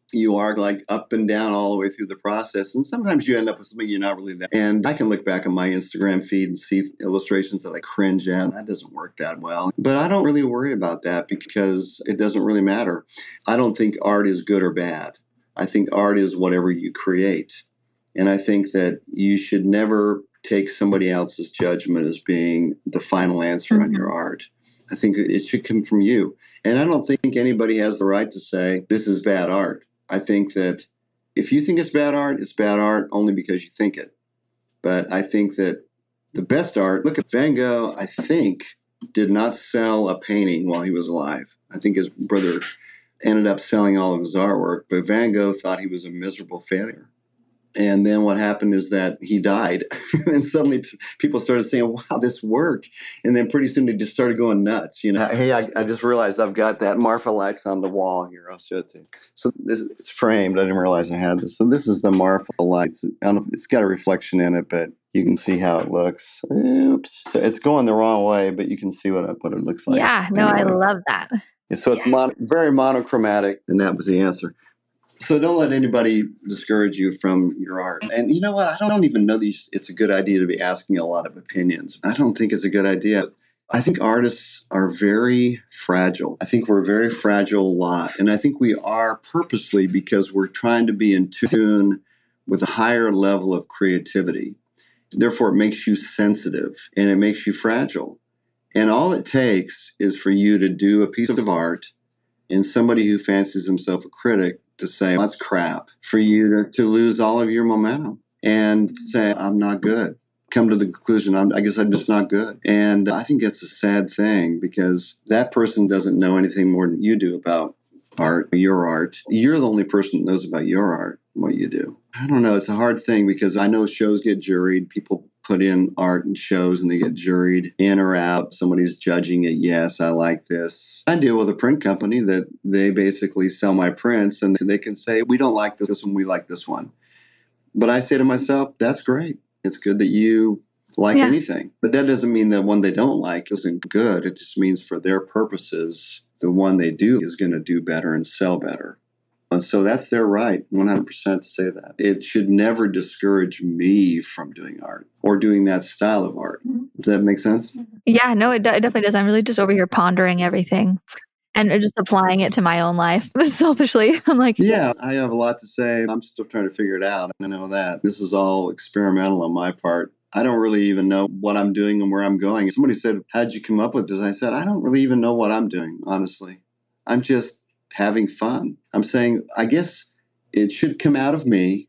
you are like up and down all the way through the process. And sometimes you end up with something you're not really that. And I can look back on my Instagram feed and see illustrations that I cringe at. That doesn't work that well. But I don't really worry about that because it doesn't really matter. I don't think art is good or bad. I think art is whatever you create. And I think that you should never take somebody else's judgment as being the final answer on your art. I think it should come from you. And I don't think anybody has the right to say, this is bad art. I think that if you think it's bad art only because you think it. But I think that the best art, look at Van Gogh, I think, did not sell a painting while he was alive. I think his brother ended up selling all of his artwork, but Van Gogh thought he was a miserable failure. And then what happened is that he died. And suddenly people started saying, wow, this worked. And then pretty soon they just started going nuts. You know, hey, I just realized I've got that Marfa lights on the wall here. I'll show it to you. So this, it's framed. I didn't realize I had this. So this is the Marfa lights. I don't know, it's got a reflection in it, but you can see how it looks. Oops. So it's going the wrong way, but you can see what it looks like. Yeah, no, anyway. I love that. And so it's very monochromatic. And that was the answer. So don't let anybody discourage you from your art. And you know what? I don't even know it's a good idea to be asking a lot of opinions. I don't think it's a good idea. I think artists are very fragile. I think we're a very fragile lot. And I think we are purposely because we're trying to be in tune with a higher level of creativity. Therefore, it makes you sensitive and it makes you fragile. And all it takes is for you to do a piece of art and somebody who fancies himself a critic to say, that's crap, for you to lose all of your momentum and say, I'm not good. Come to the conclusion, I guess I'm just not good. And I think that's a sad thing because that person doesn't know anything more than you do about art, your art. You're the only person that knows about your art, what you do. I don't know. It's a hard thing because I know shows get juried. People put in art and shows and they get juried in or out. Somebody's judging it. Yes, I like this. I deal with a print company that they basically sell my prints and they can say, we don't like this one, we like this one. But I say to myself, that's great. It's good that you like anything. But that doesn't mean that one they don't like isn't good. It just means for their purposes, the one they do is going to do better and sell better. And so that's their right, 100% to say that. It should never discourage me from doing art or doing that style of art. Does that make sense? Yeah, no, it definitely does. I'm really just over here pondering everything and just applying it to my own life. Selfishly, I'm like, yeah, I have a lot to say. I'm still trying to figure it out. I know that. This is all experimental on my part. I don't really even know what I'm doing and where I'm going. Somebody said, how'd you come up with this? I said, I don't really even know what I'm doing, honestly. I'm just having fun. I'm saying, I guess it should come out of me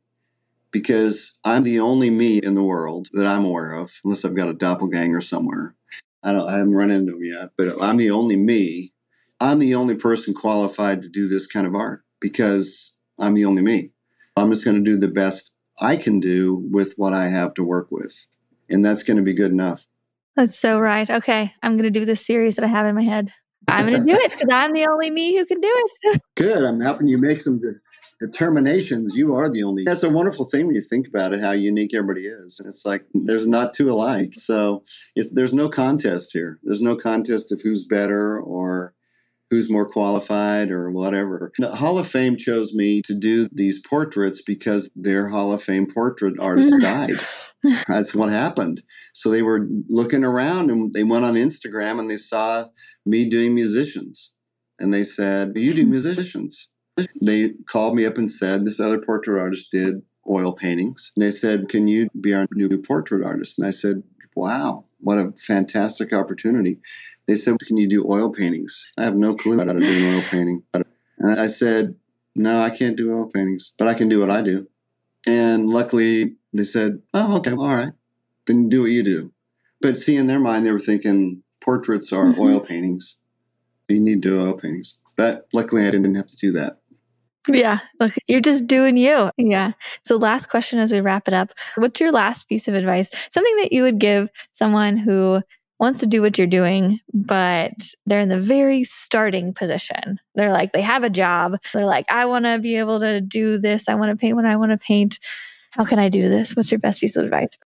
because I'm the only me in the world that I'm aware of, unless I've got a doppelganger somewhere. I haven't run into him yet, but I'm the only me. I'm the only person qualified to do this kind of art because I'm the only me. I'm just going to do the best I can do with what I have to work with. And that's going to be good enough. That's so right. Okay. I'm going to do this series that I have in my head. I'm going to do it because I'm the only me who can do it. Good. I'm helping you make some determinations. You are the only. That's a wonderful thing when you think about it, how unique everybody is. It's like there's not two alike. So there's no contest here. There's no contest of who's better or who's more qualified or whatever. The Hall of Fame chose me to do these portraits because their Hall of Fame portrait artist died. That's what happened. So they were looking around and they went on Instagram and they saw me doing musicians. And they said, do you do musicians? They called me up and said, this other portrait artist did oil paintings. And they said, can you be our new portrait artist? And I said, wow, what a fantastic opportunity. They said, can you do oil paintings? I have no clue how to do an oil painting. And I said, no, I can't do oil paintings, but I can do what I do. And luckily, they said, oh, okay, all right. Then do what you do. But see, in their mind, they were thinking portraits are oil paintings. You need to do oil paintings. But luckily, I didn't have to do that. Yeah, look, you're just doing you. Yeah. So last question as we wrap it up. What's your last piece of advice? Something that you would give someone who wants to do what you're doing, but they're in the very starting position. They're like, they have a job. They're like, I want to be able to do this. I want to paint when I want to paint. How can I do this? What's your best piece of advice?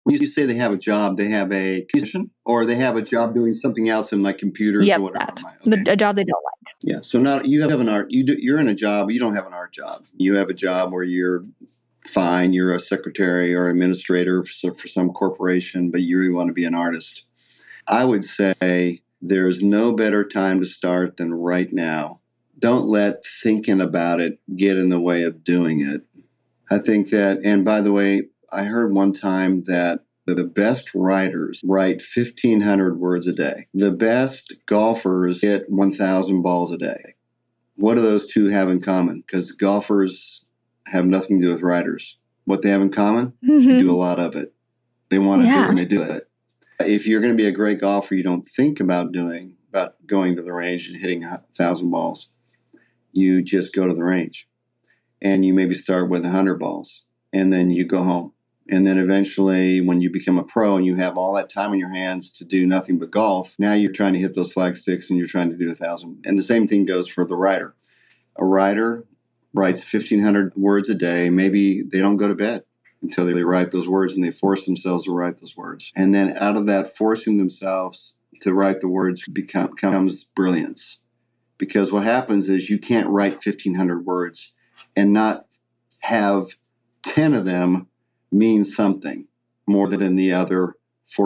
You say they have a job, they have a position, or they have a job doing something else in like computers or whatever. That. A job they don't like. Yeah. So now you have an art, you're in a job, you don't have an art job. You have a job where you're fine, you're a secretary or administrator for some corporation, but you really want to be an artist. I would say there's no better time to start than right now. Don't let thinking about it get in the way of doing it. I think that, and by the way, I heard one time that the best writers write 1,500 words a day. The best golfers hit 1,000 balls a day. What do those two have in common? Because golfers have nothing to do with writers. What they have in common? They do a lot of it. They want to do it and they do it. If you're going to be a great golfer, you don't think about going to the range and hitting 1,000 balls. You just go to the range. And you maybe start with 100 balls, and then you go home. And then eventually, when you become a pro and you have all that time in your hands to do nothing but golf, now you're trying to hit those flag sticks and you're trying to do 1,000. And the same thing goes for the writer. A writer writes 1,500 words a day. Maybe they don't go to bed until they write those words, and they force themselves to write those words. And then out of that forcing themselves to write the words comes brilliance. Because what happens is you can't write 1,500 words and not have 10 of them mean something more than the other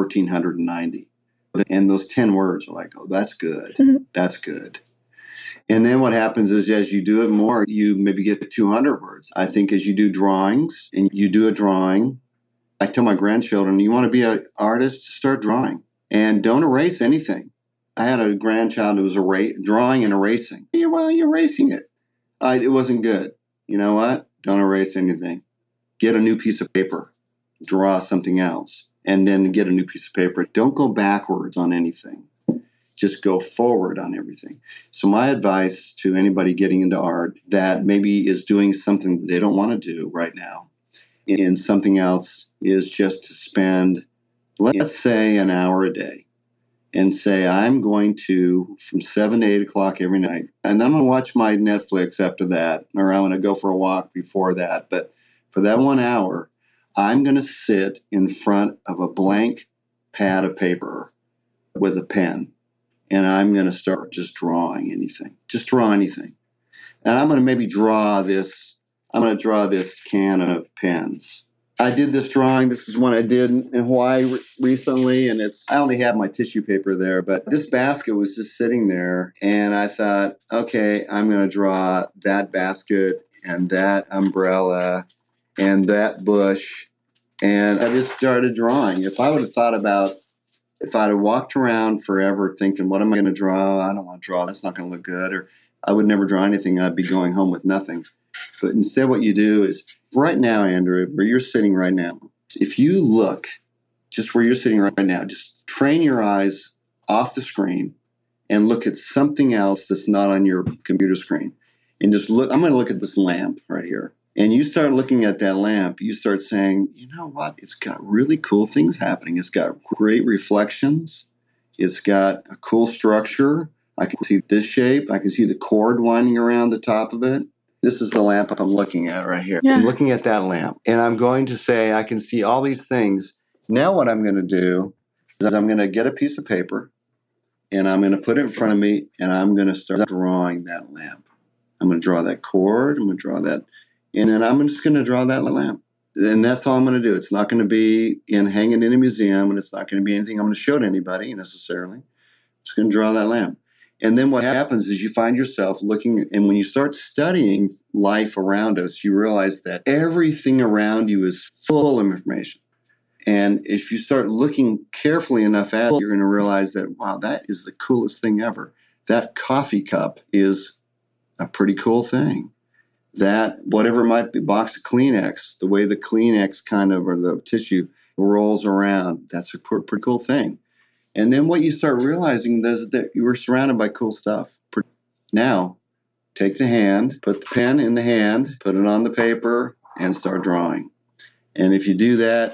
1,490. And those 10 words are like, oh, that's good. That's good. And then what happens is as you do it more, you maybe get to 200 words. I think as you do drawings and you do a drawing, I tell my grandchildren, you want to be an artist, start drawing. And don't erase anything. I had a grandchild who was drawing and erasing. Well, you're erasing it. It wasn't good. You know what? Don't erase anything. Get a new piece of paper. Draw something else. And then get a new piece of paper. Don't go backwards on anything. Just go forward on everything. So my advice to anybody getting into art that maybe is doing something that they don't want to do right now in something else is just to spend, let's say, an hour a day. And say, I'm going to, from 7 to 8 o'clock every night, and I'm going to watch my Netflix after that, or I'm going to go for a walk before that. But for that 1 hour, I'm going to sit in front of a blank pad of paper with a pen, and I'm going to start just drawing anything. Just draw anything. And I'm going to maybe draw this. I'm going to draw this can of pens. I did this drawing. This is one I did in Hawaii recently, and I only have my tissue paper there, but this basket was just sitting there, and I thought, okay, I'm going to draw that basket and that umbrella and that bush, and I just started drawing. If I would have if I'd have walked around forever thinking, what am I going to draw? I don't want to draw. That's not going to look good, or I would never draw anything. I'd be going home with nothing. But instead what you do is, right now, Andrew, where you're sitting right now, if you look just where you're sitting right now, just train your eyes off the screen and look at something else that's not on your computer screen. And just look, I'm going to look at this lamp right here. And you start looking at that lamp, you start saying, you know what? It's got really cool things happening. It's got great reflections. It's got a cool structure. I can see this shape. I can see the cord winding around the top of it. This is the lamp I'm looking at right here. Yeah. I'm looking at that lamp. And I'm going to say, I can see all these things. Now what I'm going to do is I'm going to get a piece of paper and I'm going to put it in front of me and I'm going to start drawing that lamp. I'm going to draw that cord. I'm going to draw that. And then I'm just going to draw that lamp. And that's all I'm going to do. It's not going to be hanging in a museum, and it's not going to be anything I'm going to show to anybody necessarily. I'm just going to draw that lamp. And then what happens is you find yourself looking, and when you start studying life around us, you realize that everything around you is full of information. And if you start looking carefully enough at it, you're going to realize that, wow, that is the coolest thing ever. That coffee cup is a pretty cool thing. That, whatever it might be, box of Kleenex, the way the Kleenex or the tissue rolls around, that's a pretty cool thing. And then what you start realizing is that you were surrounded by cool stuff. Now, take the hand, put the pen in the hand, put it on the paper, and start drawing. And if you do that,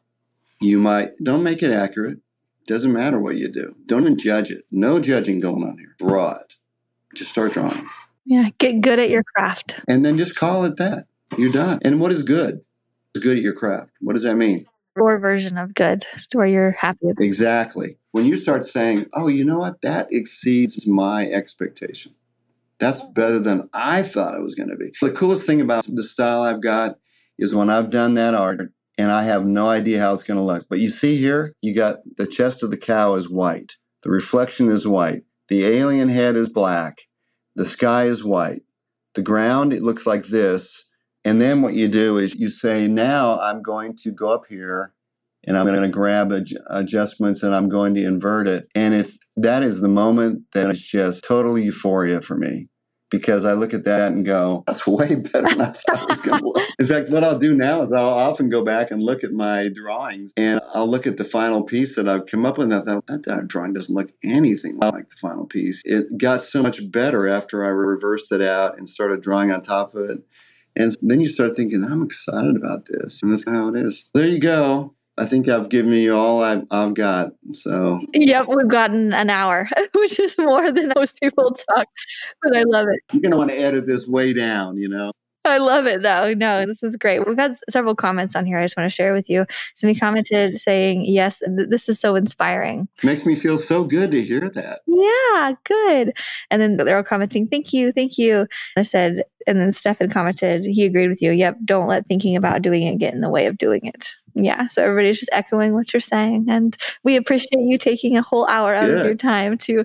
don't make it accurate. Doesn't matter what you do. Don't even judge it. No judging going on here. Draw it. Just start drawing. Yeah, get good at your craft. And then just call it that. You're done. And what is good? Is good at your craft. What does that mean? Or version of good to where you're happy with it. Exactly. When you start saying, oh, you know what? That exceeds my expectation. That's better than I thought it was going to be. The coolest thing about the style I've got is when I've done that art and I have no idea how it's going to look. But you see here, you got the chest of the cow is white. The reflection is white. The alien head is black. The sky is white. The ground, it looks like this. And then what you do is you say, now I'm going to go up here and I'm going to grab adjustments and I'm going to invert it. And that is the moment that it's just total euphoria for me, because I look at that and go, that's way better than I thought it was going to look. In fact, what I'll do now is I'll often go back and look at my drawings and I'll look at the final piece that I've come up with. And I thought, that drawing doesn't look anything like the final piece. It got so much better after I reversed it out and started drawing on top of it. And then you start thinking, I'm excited about this. And that's how it is. There you go. I think I've given you all I've got. So yep, we've gotten an hour, which is more than most people talk, but I love it. You're going to want to edit this way down, I love it though. No, this is great. We've got several comments on here I just want to share with you. Somebody commented saying, yes, this is so inspiring. Makes me feel so good to hear that. Yeah, good. And then they're all commenting, thank you, thank you. I said, and then Stefan commented, he agreed with you. Yep, don't let thinking about doing it get in the way of doing it. Yeah, so everybody's just echoing what you're saying. And we appreciate you taking a whole hour out of your time to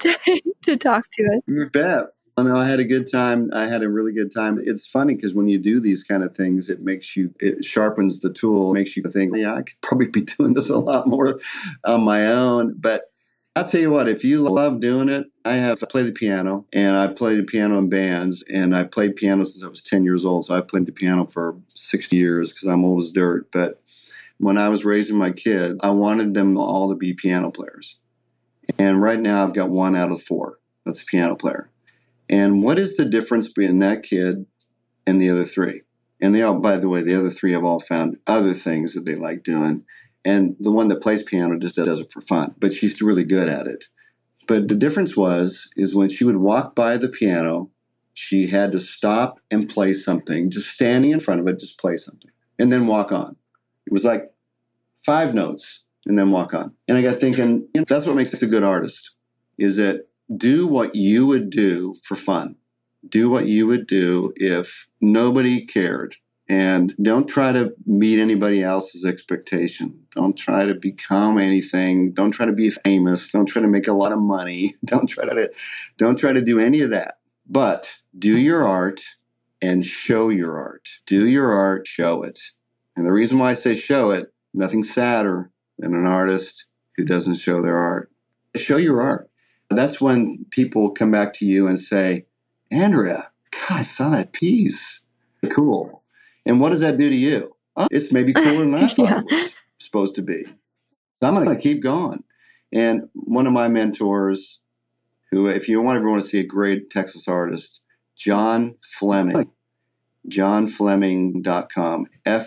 talk to us. You bet. I had a good time. I had a really good time. It's funny because when you do these kind of things, it sharpens the tool, makes you think, yeah, I could probably be doing this a lot more on my own. But I'll tell you what, if you love doing it, I played the piano, and I played the piano in bands, and I played piano since I was 10 years old. So I played the piano for 60 years because I'm old as dirt. But when I was raising my kids, I wanted them all to be piano players. And right now I've got 1 out of 4 that's a piano player. And what is the difference between that kid and the other 3? And they all, by the way, the other 3 have all found other things that they like doing. And the one that plays piano just does it for fun, but she's really good at it. But the difference is when she would walk by the piano, she had to stop and play something, just standing in front of it, just play something, and then walk on. It was like 5 notes and then walk on. And I got thinking, that's what makes us a good artist, is that do what you would do for fun. Do what you would do if nobody cared. And don't try to meet anybody else's expectation. Don't try to become anything. Don't try to be famous. Don't try to make a lot of money. Don't try to do any of that. But do your art and show your art. Do your art, show it. And the reason why I say show it, nothing sadder than an artist who doesn't show their art. Show your art. That's when people come back to you and say, Andrea, God, I saw that piece. Cool. And what does that do to you? Oh, it's maybe cooler than I thought it was supposed to be. So I'm going to keep going. And one of my mentors, who, if you want everyone to see a great Texas artist, John Fleming, johnfleming.com,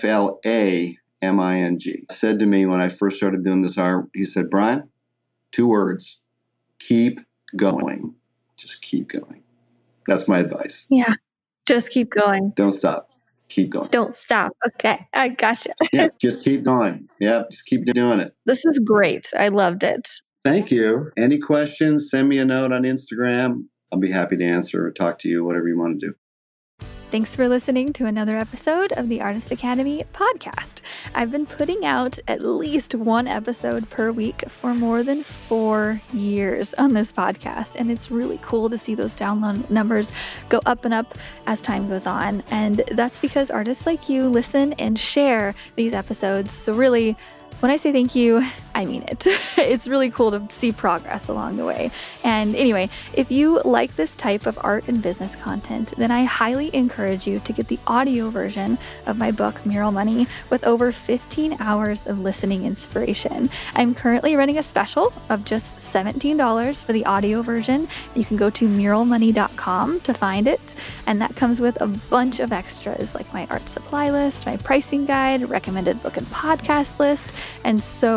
Flaming, said to me when I first started doing this art, he said, Brian, 2 words. Keep going. Just keep going. That's my advice. Yeah. Just keep going. Don't stop. Keep going. Don't stop. Okay. I gotcha. Yeah. Just keep going. Yeah. Just keep doing it. This was great. I loved it. Thank you. Any questions? Send me a note on Instagram. I'll be happy to answer or talk to you, whatever you want to do. Thanks for listening to another episode of the Artist Academy podcast. I've been putting out at least 1 episode per week for more than 4 years on this podcast, and it's really cool to see those download numbers go up and up as time goes on. And that's because artists like you listen and share these episodes. So really, when I say thank you, I mean it. It's really cool to see progress along the way. And anyway, if you like this type of art and business content, then I highly encourage you to get the audio version of my book, Mural Money, with over 15 hours of listening inspiration. I'm currently running a special of just $17 for the audio version. You can go to muralmoney.com to find it. And that comes with a bunch of extras like my art supply list, my pricing guide, recommended book and podcast list, and so much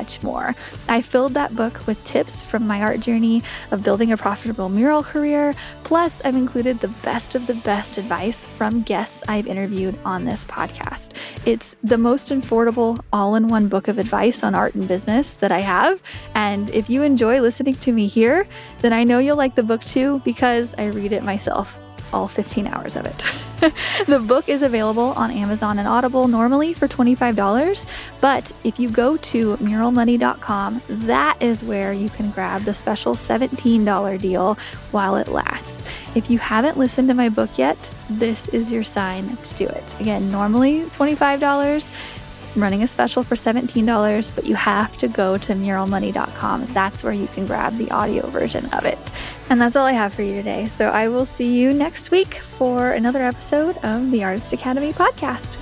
much more. I filled that book with tips from my art journey of building a profitable mural career. Plus, I've included the best of the best advice from guests I've interviewed on this podcast. It's the most affordable all-in-one book of advice on art and business that I have. And if you enjoy listening to me here, then I know you'll like the book too, because I read it myself, all 15 hours of it. The book is available on Amazon and Audible normally for $25, but if you go to muralmoney.com, that is where you can grab the special $17 deal while it lasts. If you haven't listened to my book yet, this is your sign to do it. Again, normally $25. I'm running a special for $17, but you have to go to muralmoney.com. That's where you can grab the audio version of it. And that's all I have for you today. So I will see you next week for another episode of the Artist Academy podcast.